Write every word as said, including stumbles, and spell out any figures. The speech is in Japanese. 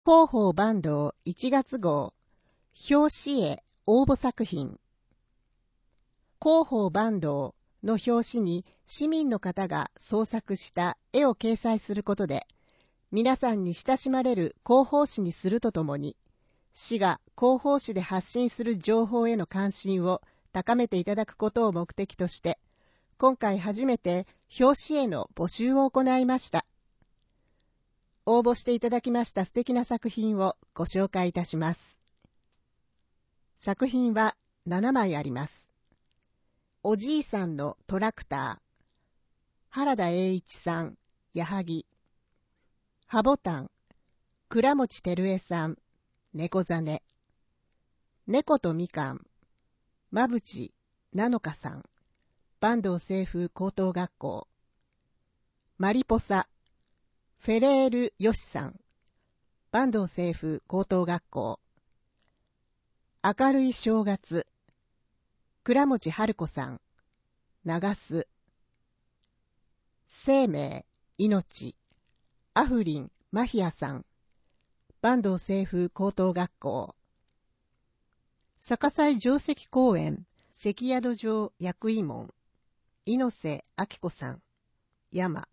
広報坂東いちがつ号表紙絵応募作品。広報坂東の表紙に市民の方が創作した絵を掲載することで、皆さんに親しまれる広報誌にするとともに、市が広報誌で発信する情報への関心を高めていただくことを目的として、今回初めて表紙絵の募集を行いました。応募していただきました素敵な作品をご紹介いたします。作品はななまいあります。おじいさんのトラクター、原田栄一さん、矢作。ハボタン、倉持照江さん、猫ザネ。猫とみかん、馬淵なのかさん、坂東清風高等学校。マリポサ、フェレールヨシさん、坂東清風高等学校。明るい正月、倉持春子さん、長須。生命、命、アフリン、マヒアさん、坂東清風高等学校。逆祭定石公園、関宿城役員門、猪瀬明子さん、山。